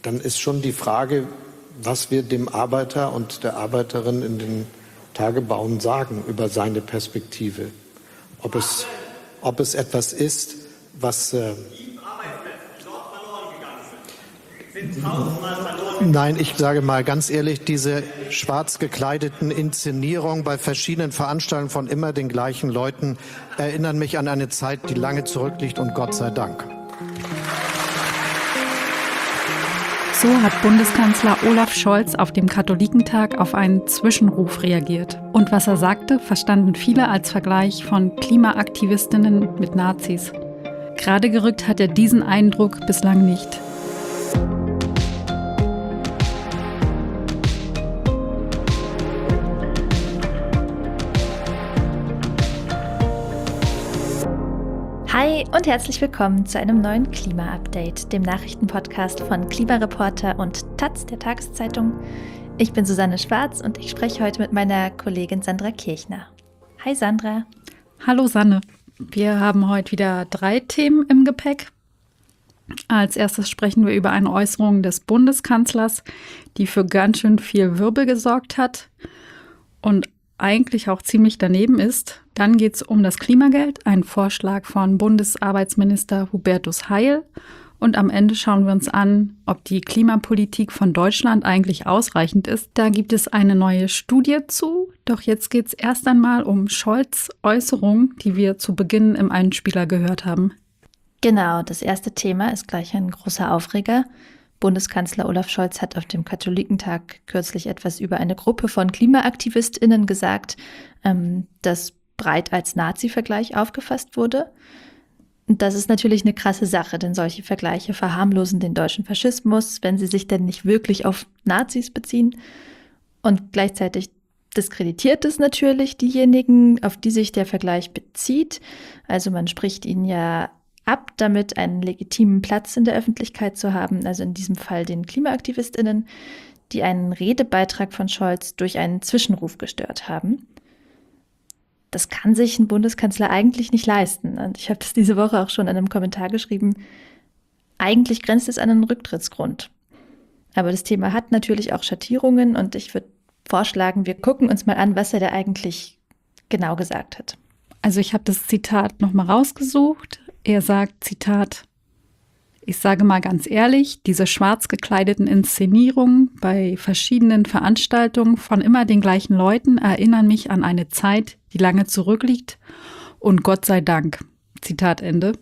dann ist schon die Frage, was wir dem Arbeiter und der Arbeiterin in den Tagebauen sagen über seine Perspektive. Ob es etwas ist, was... Nein, ich sage mal ganz ehrlich, diese schwarz gekleideten Inszenierungen bei verschiedenen Veranstaltungen von immer den gleichen Leuten erinnern mich an eine Zeit, die lange zurückliegt, und Gott sei Dank. So hat Bundeskanzler Olaf Scholz auf dem Katholikentag auf einen Zwischenruf reagiert. Und was er sagte, verstanden viele als Vergleich von Klimaaktivistinnen mit Nazis. Gerade gerückt hat er diesen Eindruck bislang nicht. Hi und herzlich willkommen zu einem neuen Klima-Update, dem Nachrichtenpodcast von Klimareporter und taz, der Tageszeitung. Ich bin Susanne Schwarz und ich spreche heute mit meiner Kollegin Sandra Kirchner. Hi Sandra. Hallo Sanne. Wir haben heute wieder 3 Themen im Gepäck. Als erstes sprechen wir über eine Äußerung des Bundeskanzlers, die für ganz schön viel Wirbel gesorgt hat und eigentlich auch ziemlich daneben ist. Dann geht es um das Klimageld, ein Vorschlag von Bundesarbeitsminister Hubertus Heil. Und am Ende schauen wir uns an, ob die Klimapolitik von Deutschland eigentlich ausreichend ist. Da gibt es eine neue Studie zu. Doch jetzt geht es erst einmal um Scholz' Äußerung, die wir zu Beginn im Einspieler gehört haben. Genau, das erste Thema ist gleich ein großer Aufreger. Bundeskanzler Olaf Scholz hat auf dem Katholikentag kürzlich etwas über eine Gruppe von KlimaaktivistInnen gesagt, das breit als Nazi-Vergleich aufgefasst wurde. Und das ist natürlich eine krasse Sache, denn solche Vergleiche verharmlosen den deutschen Faschismus, wenn sie sich denn nicht wirklich auf Nazis beziehen. Und gleichzeitig diskreditiert es natürlich diejenigen, auf die sich der Vergleich bezieht. Also man spricht ihnen ja ab, damit einen legitimen Platz in der Öffentlichkeit zu haben, also in diesem Fall den KlimaaktivistInnen, die einen Redebeitrag von Scholz durch einen Zwischenruf gestört haben. Das kann sich ein Bundeskanzler eigentlich nicht leisten. Und ich habe das diese Woche auch schon in einem Kommentar geschrieben. Eigentlich grenzt es an einen Rücktrittsgrund. Aber das Thema hat natürlich auch Schattierungen und ich würde vorschlagen, wir gucken uns mal an, was er da eigentlich genau gesagt hat. Also ich habe das Zitat nochmal rausgesucht. Er sagt, Zitat, ich sage mal ganz ehrlich, diese schwarz gekleideten Inszenierungen bei verschiedenen Veranstaltungen von immer den gleichen Leuten erinnern mich an eine Zeit, die lange zurückliegt und Gott sei Dank. Zitat Ende.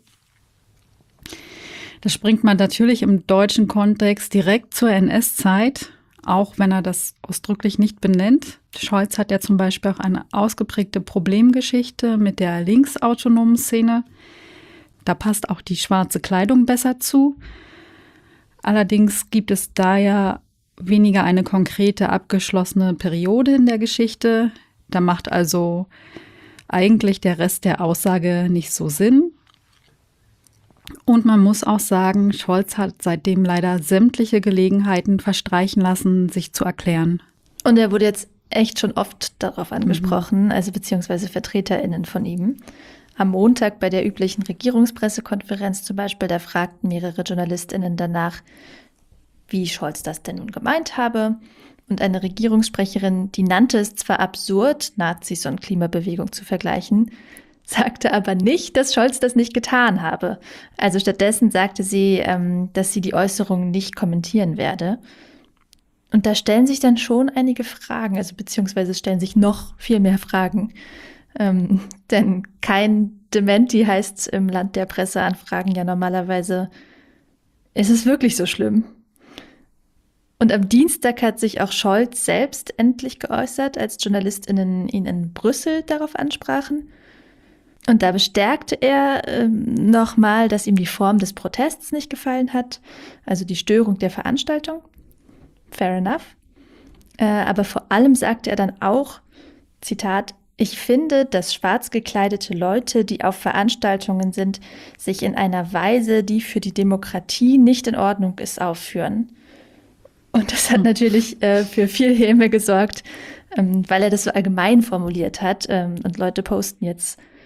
Das bringt man natürlich im deutschen Kontext direkt zur NS-Zeit, auch wenn er das ausdrücklich nicht benennt. Scholz hat ja zum Beispiel auch eine ausgeprägte Problemgeschichte mit der linksautonomen Szene. Da passt auch die schwarze Kleidung besser zu. Allerdings gibt es da ja weniger eine konkrete abgeschlossene Periode in der Geschichte. Da macht also eigentlich der Rest der Aussage nicht so Sinn. Und man muss auch sagen, Scholz hat seitdem leider sämtliche Gelegenheiten verstreichen lassen, sich zu erklären. Und er wurde jetzt echt schon oft darauf angesprochen, also beziehungsweise VertreterInnen von ihm. Am Montag bei der üblichen Regierungspressekonferenz zum Beispiel, da fragten mehrere JournalistInnen danach, wie Scholz das denn nun gemeint habe. Und eine Regierungssprecherin, die nannte es zwar absurd, Nazis und Klimabewegung zu vergleichen, sagte aber nicht, dass Scholz das nicht getan habe. Also stattdessen sagte sie, dass sie die Äußerung nicht kommentieren werde. Und da stellen sich dann schon einige Fragen, also beziehungsweise stellen sich noch viel mehr Fragen. Denn kein Dementi heißt im Land der Presseanfragen ja normalerweise, ist es wirklich so schlimm? Und am Dienstag hat sich auch Scholz selbst endlich geäußert, als JournalistInnen ihn in Brüssel darauf ansprachen. Und da bestärkte er nochmal, dass ihm die Form des Protests nicht gefallen hat, also die Störung der Veranstaltung. Fair enough. Aber vor allem sagte er dann auch, Zitat, ich finde, dass schwarz gekleidete Leute, die auf Veranstaltungen sind, sich in einer Weise, die für die Demokratie nicht in Ordnung ist, aufführen. Und das hat natürlich für viel Häme gesorgt, weil er das so allgemein formuliert hat. Und Leute posten jetzt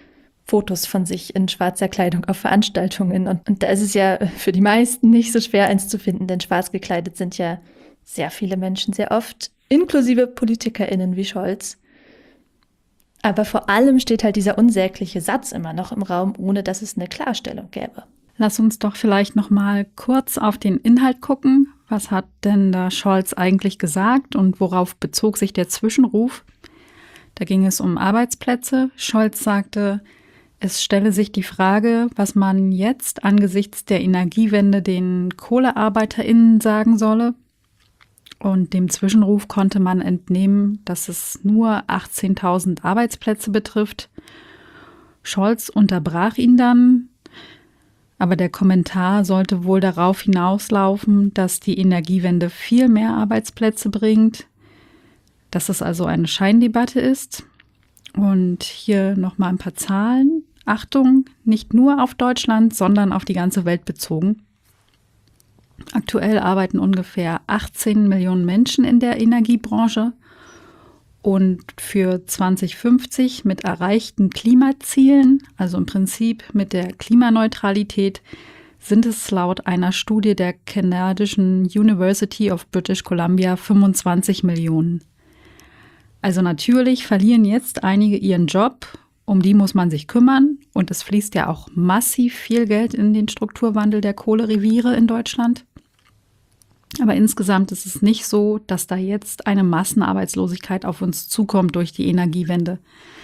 Fotos von sich in schwarzer Kleidung auf Veranstaltungen. Und da ist es ja für die meisten nicht so schwer, eins zu finden, denn schwarz gekleidet sind ja sehr viele Menschen, sehr oft, inklusive PolitikerInnen wie Scholz. Aber vor allem steht halt dieser unsägliche Satz immer noch im Raum, ohne dass es eine Klarstellung gäbe. Lass uns doch vielleicht noch mal kurz auf den Inhalt gucken. Was hat denn da Scholz eigentlich gesagt und worauf bezog sich der Zwischenruf? Da ging es um Arbeitsplätze. Scholz sagte, es stelle sich die Frage, was man jetzt angesichts der Energiewende den KohlearbeiterInnen sagen solle. Und dem Zwischenruf konnte man entnehmen, dass es nur 18.000 Arbeitsplätze betrifft. Scholz unterbrach ihn dann, aber der Kommentar sollte wohl darauf hinauslaufen, dass die Energiewende viel mehr Arbeitsplätze bringt, dass es also eine Scheindebatte ist. Und hier nochmal ein paar Zahlen. Achtung, nicht nur auf Deutschland, sondern auf die ganze Welt bezogen. Aktuell arbeiten ungefähr 18 Millionen Menschen in der Energiebranche. Und für 2050 mit erreichten Klimazielen, also im Prinzip mit der Klimaneutralität, sind es laut einer Studie der kanadischen University of British Columbia 25 Millionen. Also natürlich verlieren jetzt einige ihren Job, um die muss man sich kümmern. Und es fließt ja auch massiv viel Geld in den Strukturwandel der Kohlereviere in Deutschland. Aber insgesamt ist es nicht so, dass da jetzt eine Massenarbeitslosigkeit auf uns zukommt durch die Energiewende.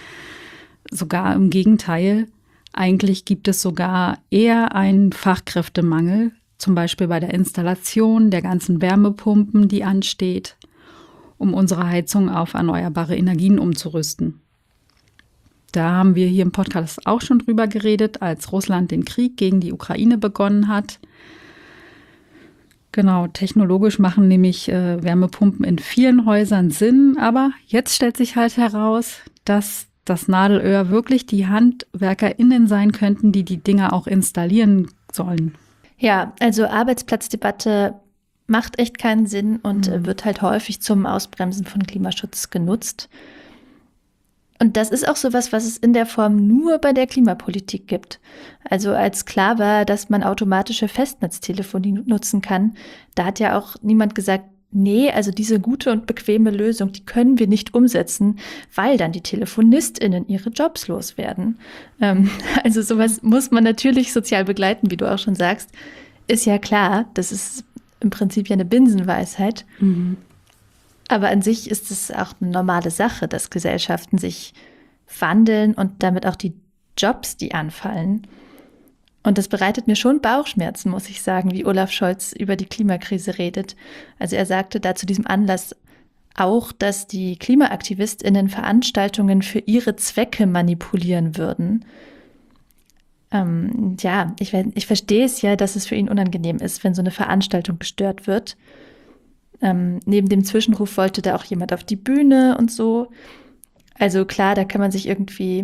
Sogar im Gegenteil. Eigentlich gibt es sogar eher einen Fachkräftemangel, zum Beispiel bei der Installation der ganzen Wärmepumpen, die ansteht, um unsere Heizung auf erneuerbare Energien umzurüsten. Da haben wir hier im Podcast auch schon drüber geredet, als Russland den Krieg gegen die Ukraine begonnen hat. Genau, technologisch machen nämlich Wärmepumpen in vielen Häusern Sinn, aber jetzt stellt sich halt heraus, dass das Nadelöhr wirklich die HandwerkerInnen sein könnten, die die Dinger auch installieren sollen. Ja, also Arbeitsplatzdebatte macht echt keinen Sinn und wird halt häufig zum Ausbremsen von Klimaschutz genutzt. Und das ist auch sowas, was es in der Form nur bei der Klimapolitik gibt. Also als klar war, dass man automatische Festnetztelefonie nutzen kann, da hat ja auch niemand gesagt, nee, also diese gute und bequeme Lösung, die können wir nicht umsetzen, weil dann die TelefonistInnen ihre Jobs loswerden. Also sowas muss man natürlich sozial begleiten, wie du auch schon sagst. Ist ja klar, das ist im Prinzip ja eine Binsenweisheit. Mhm. Aber an sich ist es auch eine normale Sache, dass Gesellschaften sich wandeln und damit auch die Jobs, die anfallen. Und das bereitet mir schon Bauchschmerzen, muss ich sagen, wie Olaf Scholz über die Klimakrise redet. Also er sagte da zu diesem Anlass auch, dass die KlimaaktivistInnen Veranstaltungen für ihre Zwecke manipulieren würden. Ich verstehe es ja, dass es für ihn unangenehm ist, wenn so eine Veranstaltung gestört wird. Neben dem Zwischenruf wollte da auch jemand auf die Bühne und so. Also klar, da kann man sich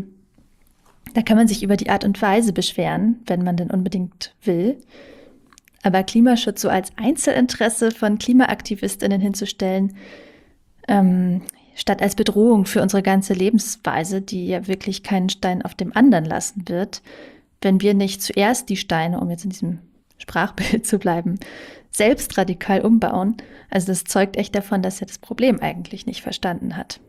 über die Art und Weise beschweren, wenn man denn unbedingt will. Aber Klimaschutz so als Einzelinteresse von KlimaaktivistInnen hinzustellen, statt als Bedrohung für unsere ganze Lebensweise, die ja wirklich keinen Stein auf dem anderen lassen wird, wenn wir nicht zuerst die Steine, um jetzt in diesem Sprachbild zu bleiben, selbst radikal umbauen. Also das zeugt echt davon, dass er das Problem eigentlich nicht verstanden hat.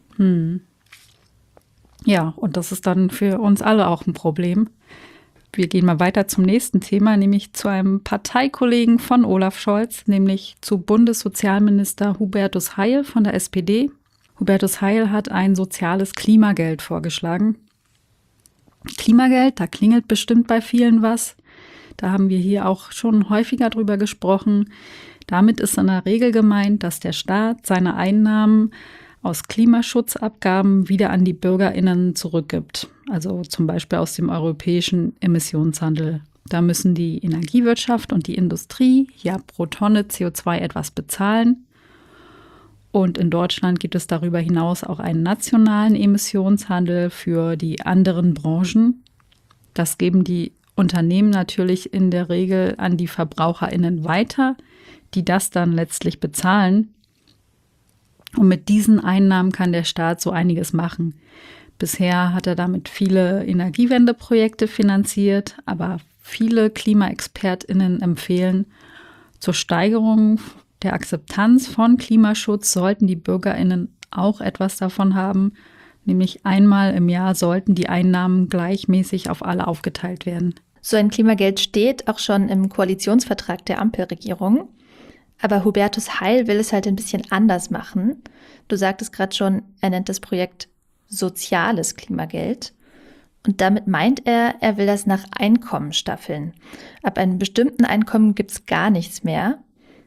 Ja, und das ist dann für uns alle auch ein Problem. Wir gehen mal weiter zum nächsten Thema, nämlich zu einem Parteikollegen von Olaf Scholz, nämlich zu Bundessozialminister Hubertus Heil von der SPD. Hubertus Heil hat ein soziales Klimageld vorgeschlagen. Klimageld, da klingelt bestimmt bei vielen was. Da haben wir hier auch schon häufiger drüber gesprochen. Damit ist in der Regel gemeint, dass der Staat seine Einnahmen aus Klimaschutzabgaben wieder an die BürgerInnen zurückgibt. Also zum Beispiel aus dem europäischen Emissionshandel. Da müssen die Energiewirtschaft und die Industrie ja pro Tonne CO2 etwas bezahlen. Und in Deutschland gibt es darüber hinaus auch einen nationalen Emissionshandel für die anderen Branchen. Das geben die Unternehmen natürlich in der Regel an die VerbraucherInnen weiter, die das dann letztlich bezahlen. Und mit diesen Einnahmen kann der Staat so einiges machen. Bisher hat er damit viele Energiewendeprojekte finanziert, aber viele KlimaexpertInnen empfehlen, zur Steigerung der Akzeptanz von Klimaschutz sollten die BürgerInnen auch etwas davon haben. Nämlich einmal im Jahr sollten die Einnahmen gleichmäßig auf alle aufgeteilt werden. So ein Klimageld steht auch schon im Koalitionsvertrag der Ampelregierung. Aber Hubertus Heil will es halt ein bisschen anders machen. Du sagtest gerade schon, er nennt das Projekt soziales Klimageld. Und damit meint er, er will das nach Einkommen staffeln. Ab einem bestimmten Einkommen gibt es gar nichts mehr.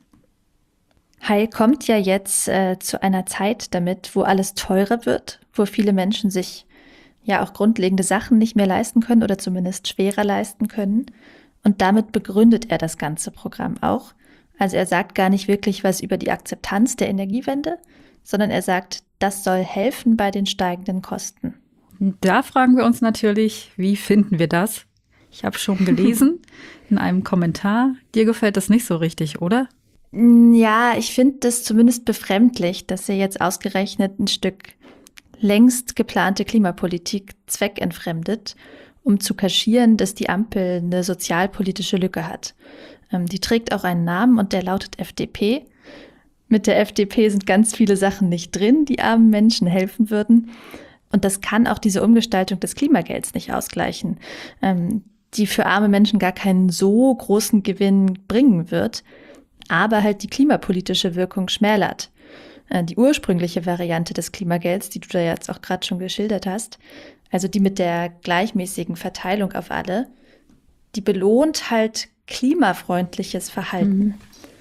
Heil kommt ja jetzt zu einer Zeit damit, wo alles teurer wird, wo viele Menschen sich ja auch grundlegende Sachen nicht mehr leisten können oder zumindest schwerer leisten können. Und damit begründet er das ganze Programm auch. Also er sagt gar nicht wirklich was über die Akzeptanz der Energiewende, sondern er sagt, das soll helfen bei den steigenden Kosten. Da fragen wir uns natürlich, wie finden wir das? Ich habe schon gelesen in einem Kommentar, dir gefällt das nicht so richtig, oder? Ja, ich finde das zumindest befremdlich, dass er jetzt ausgerechnet ein Stück längst geplante Klimapolitik zweckentfremdet, um zu kaschieren, dass die Ampel eine sozialpolitische Lücke hat. Die trägt auch einen Namen und der lautet FDP. Mit der FDP sind ganz viele Sachen nicht drin, die armen Menschen helfen würden. Und das kann auch diese Umgestaltung des Klimagelds nicht ausgleichen, die für arme Menschen gar keinen so großen Gewinn bringen wird, aber halt die klimapolitische Wirkung schmälert. Die ursprüngliche Variante des Klimagelds, die du da jetzt auch gerade schon geschildert hast, also die mit der gleichmäßigen Verteilung auf alle, die belohnt halt klimafreundliches Verhalten.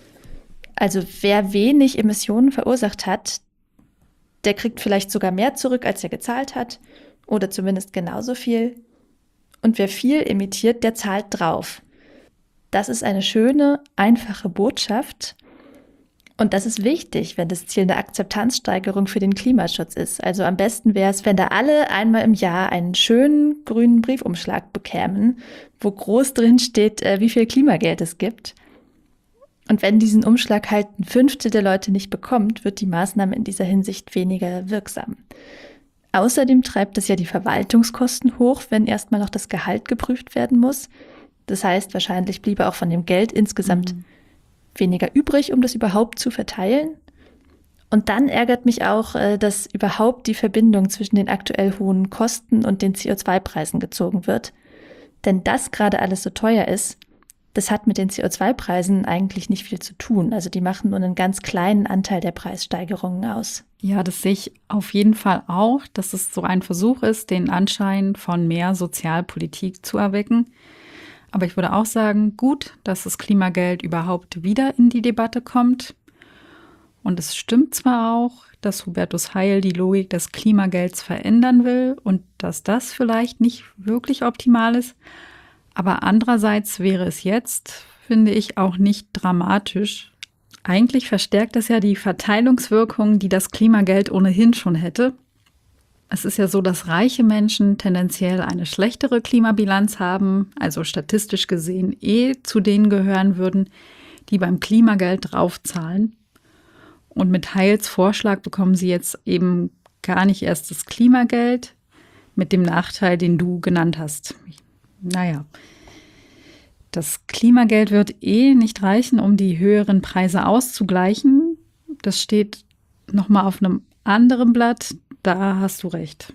Also wer wenig Emissionen verursacht hat, der kriegt vielleicht sogar mehr zurück, als er gezahlt hat, oder zumindest genauso viel. Und wer viel emittiert, der zahlt drauf. Das ist eine schöne, einfache Botschaft. Und das ist wichtig, wenn das Ziel eine Akzeptanzsteigerung für den Klimaschutz ist. Also am besten wäre es, wenn da alle einmal im Jahr einen schönen grünen Briefumschlag bekämen, wo groß drin steht, wie viel Klimageld es gibt. Und wenn diesen Umschlag halt ein Fünftel der Leute nicht bekommt, wird die Maßnahme in dieser Hinsicht weniger wirksam. Außerdem treibt es ja die Verwaltungskosten hoch, wenn erstmal noch das Gehalt geprüft werden muss. Das heißt, wahrscheinlich bliebe auch von dem Geld insgesamt weniger übrig, um das überhaupt zu verteilen. Und dann ärgert mich auch, dass überhaupt die Verbindung zwischen den aktuell hohen Kosten und den CO2-Preisen gezogen wird. Denn dass gerade alles so teuer ist, das hat mit den CO2-Preisen eigentlich nicht viel zu tun. Also die machen nur einen ganz kleinen Anteil der Preissteigerungen aus. Ja, das sehe ich auf jeden Fall auch, dass es so ein Versuch ist, den Anschein von mehr Sozialpolitik zu erwecken. Aber ich würde auch sagen, gut, dass das Klimageld überhaupt wieder in die Debatte kommt. Und es stimmt zwar auch, dass Hubertus Heil die Logik des Klimagelds verändern will und dass das vielleicht nicht wirklich optimal ist. Aber andererseits wäre es jetzt, finde ich, auch nicht dramatisch. Eigentlich verstärkt es ja die Verteilungswirkung, die das Klimageld ohnehin schon hätte. Es ist ja so, dass reiche Menschen tendenziell eine schlechtere Klimabilanz haben, also statistisch gesehen zu denen gehören würden, die beim Klimageld draufzahlen. Und mit Heils Vorschlag bekommen sie jetzt eben gar nicht erst das Klimageld mit dem Nachteil, den du genannt hast. Naja, das Klimageld wird nicht reichen, um die höheren Preise auszugleichen. Das steht nochmal auf einem anderen Blatt. Da hast du recht.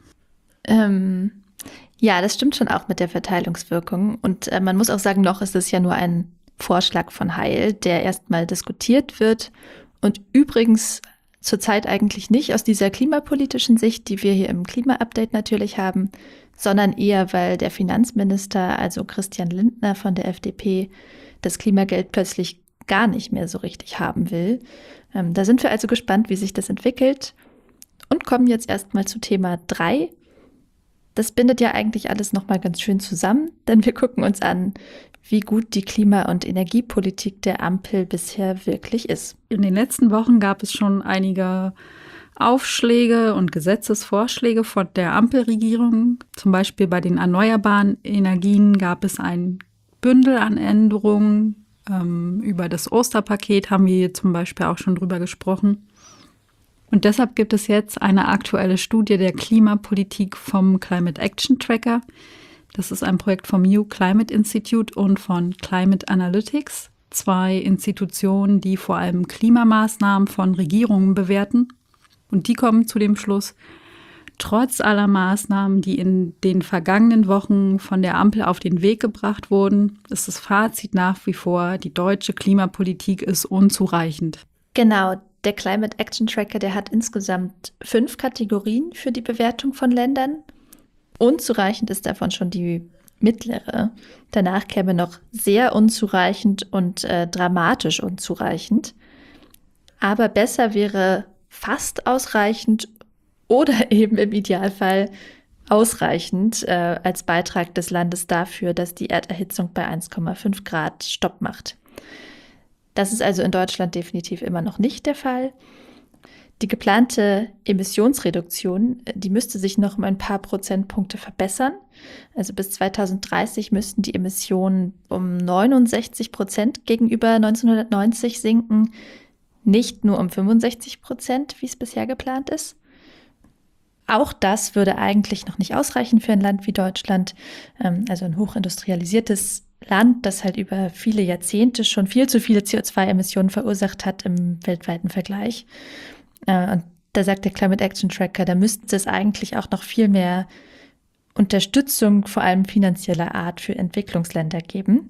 Ja, das stimmt schon auch mit der Verteilungswirkung. Und man muss auch sagen, noch ist es ja nur ein Vorschlag von Heil, der erstmal diskutiert wird. Und übrigens zurzeit eigentlich nicht aus dieser klimapolitischen Sicht, die wir hier im Klima-Update natürlich haben, sondern eher, weil der Finanzminister, also Christian Lindner von der FDP, das Klimageld plötzlich gar nicht mehr so richtig haben will. Da sind wir also gespannt, wie sich das entwickelt. Und kommen jetzt erstmal zu Thema 3. Das bindet ja eigentlich alles nochmal ganz schön zusammen, denn wir gucken uns an, wie gut die Klima- und Energiepolitik der Ampel bisher wirklich ist. In den letzten Wochen gab es schon einige Aufschläge und Gesetzesvorschläge von der Ampelregierung. Zum Beispiel bei den erneuerbaren Energien gab es ein Bündel an Änderungen. Über das Osterpaket haben wir zum Beispiel auch schon drüber gesprochen. Und deshalb gibt es jetzt eine aktuelle Studie der Klimapolitik vom Climate Action Tracker. Das ist ein Projekt vom New Climate Institute und von Climate Analytics, 2 Institutionen, die vor allem Klimamaßnahmen von Regierungen bewerten. Und die kommen zu dem Schluss, trotz aller Maßnahmen, die in den vergangenen Wochen von der Ampel auf den Weg gebracht wurden, ist das Fazit nach wie vor, die deutsche Klimapolitik ist unzureichend. Genau, der Climate Action Tracker, der hat insgesamt 5 Kategorien für die Bewertung von Ländern. Unzureichend ist davon schon die mittlere. Danach käme noch sehr unzureichend und dramatisch unzureichend. Aber besser wäre fast ausreichend oder eben im Idealfall ausreichend als Beitrag des Landes dafür, dass die Erderhitzung bei 1,5 Grad Stopp macht. Das ist also in Deutschland definitiv immer noch nicht der Fall. Die geplante Emissionsreduktion, die müsste sich noch um ein paar Prozentpunkte verbessern. Also bis 2030 müssten die Emissionen um 69% gegenüber 1990 sinken, nicht nur um 65%, wie es bisher geplant ist. Auch das würde eigentlich noch nicht ausreichen für ein Land wie Deutschland, also ein hochindustrialisiertes Land, das halt über viele Jahrzehnte schon viel zu viele CO2-Emissionen verursacht hat im weltweiten Vergleich. Und da sagt der Climate Action Tracker, da müsste es eigentlich auch noch viel mehr Unterstützung, vor allem finanzieller Art, für Entwicklungsländer geben.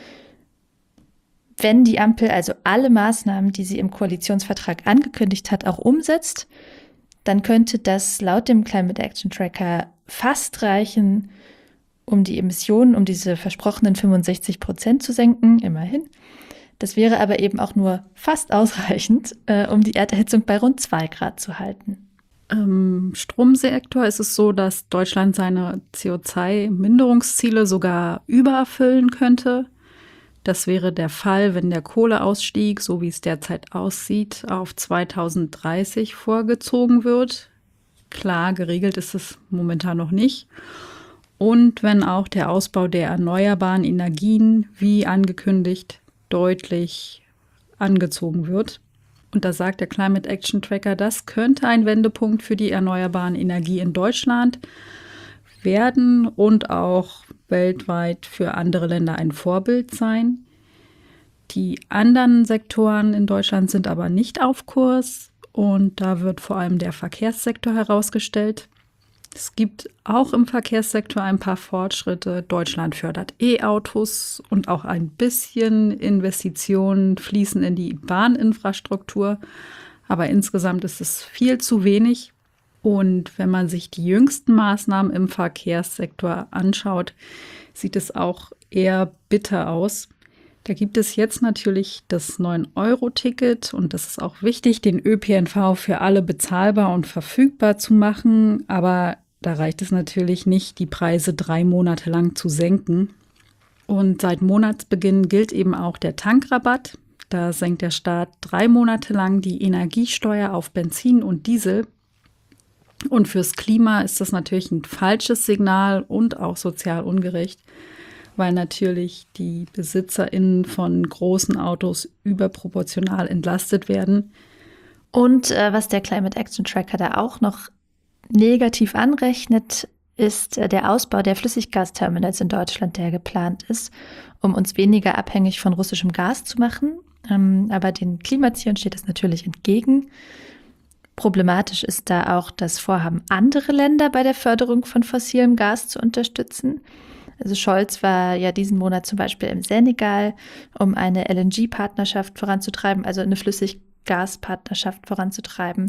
Wenn die Ampel also alle Maßnahmen, die sie im Koalitionsvertrag angekündigt hat, auch umsetzt, dann könnte das laut dem Climate Action Tracker fast reichen, um die Emissionen um diese versprochenen 65% zu senken, immerhin. Das wäre aber eben auch nur fast ausreichend, um die Erderhitzung bei rund 2 Grad zu halten. Im Stromsektor ist es so, dass Deutschland seine CO2-Minderungsziele sogar übererfüllen könnte. Das wäre der Fall, wenn der Kohleausstieg, so wie es derzeit aussieht, auf 2030 vorgezogen wird. Klar, geregelt ist es momentan noch nicht. Und wenn auch der Ausbau der erneuerbaren Energien, wie angekündigt, deutlich angezogen wird. Und da sagt der Climate Action Tracker, das könnte ein Wendepunkt für die erneuerbaren Energie in Deutschland werden und auch weltweit für andere Länder ein Vorbild sein. Die anderen Sektoren in Deutschland sind aber nicht auf Kurs und da wird vor allem der Verkehrssektor herausgestellt. Es gibt auch im Verkehrssektor ein paar Fortschritte. Deutschland fördert E-Autos und auch ein bisschen Investitionen fließen in die Bahninfrastruktur. Aber insgesamt ist es viel zu wenig. Und wenn man sich die jüngsten Maßnahmen im Verkehrssektor anschaut, sieht es auch eher bitter aus. Da gibt es jetzt natürlich das 9-Euro-Ticket und das ist auch wichtig, den ÖPNV für alle bezahlbar und verfügbar zu machen. Aber da reicht es natürlich nicht, die Preise 3 Monate lang zu senken. Und seit Monatsbeginn gilt eben auch der Tankrabatt. Da senkt der Staat 3 Monate lang die Energiesteuer auf Benzin und Diesel. Und fürs Klima ist das natürlich ein falsches Signal und auch sozial ungerecht, weil natürlich die BesitzerInnen von großen Autos überproportional entlastet werden. Und was der Climate Action Tracker da auch noch negativ anrechnet, ist der Ausbau der Flüssiggasterminals in Deutschland, der geplant ist, um uns weniger abhängig von russischem Gas zu machen. Aber den Klimazielen steht das natürlich entgegen. Problematisch ist da auch das Vorhaben, andere Länder bei der Förderung von fossilem Gas zu unterstützen. Also Scholz war ja diesen Monat zum Beispiel im Senegal, um eine LNG-Partnerschaft voranzutreiben, also eine Flüssiggaspartnerschaft voranzutreiben.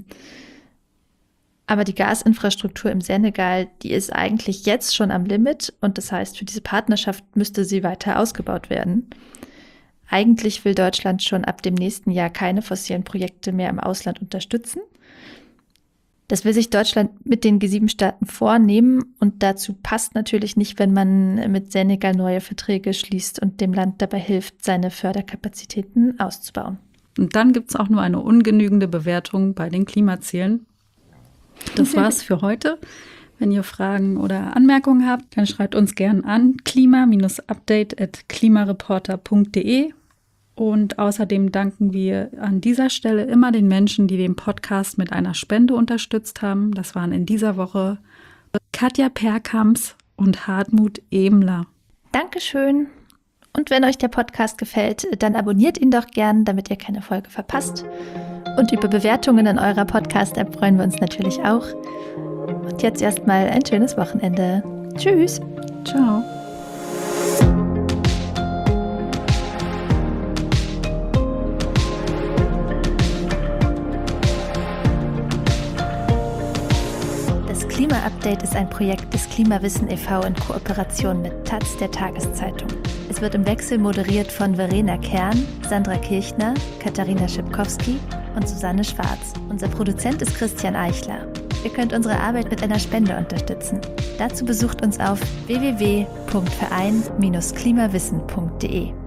Aber die Gasinfrastruktur im Senegal, die ist eigentlich jetzt schon am Limit und das heißt, für diese Partnerschaft müsste sie weiter ausgebaut werden. Eigentlich will Deutschland schon ab dem nächsten Jahr keine fossilen Projekte mehr im Ausland unterstützen. Das will sich Deutschland mit den G7-Staaten vornehmen und dazu passt natürlich nicht, wenn man mit Senegal neue Verträge schließt und dem Land dabei hilft, seine Förderkapazitäten auszubauen. Und dann gibt es auch nur eine ungenügende Bewertung bei den Klimazielen. Das war's für heute. Wenn ihr Fragen oder Anmerkungen habt, dann schreibt uns gern an klima-update@klimareporter.de. Und außerdem danken wir an dieser Stelle immer den Menschen, die den Podcast mit einer Spende unterstützt haben. Das waren in dieser Woche Katja Perkamps und Hartmut Ebmler. Dankeschön. Und wenn euch der Podcast gefällt, dann abonniert ihn doch gern, damit ihr keine Folge verpasst. Und über Bewertungen in eurer Podcast-App freuen wir uns natürlich auch. Und jetzt erstmal ein schönes Wochenende. Tschüss. Ciao. Das Klima-Update ist ein Projekt des Klimawissen e.V. in Kooperation mit taz, der Tageszeitung. Es wird im Wechsel moderiert von Verena Kern, Sandra Kirchner, Katharina Schipkowski und Susanne Schwarz. Unser Produzent ist Christian Eichler. Ihr könnt unsere Arbeit mit einer Spende unterstützen. Dazu besucht uns auf www.verein-klimawissen.de.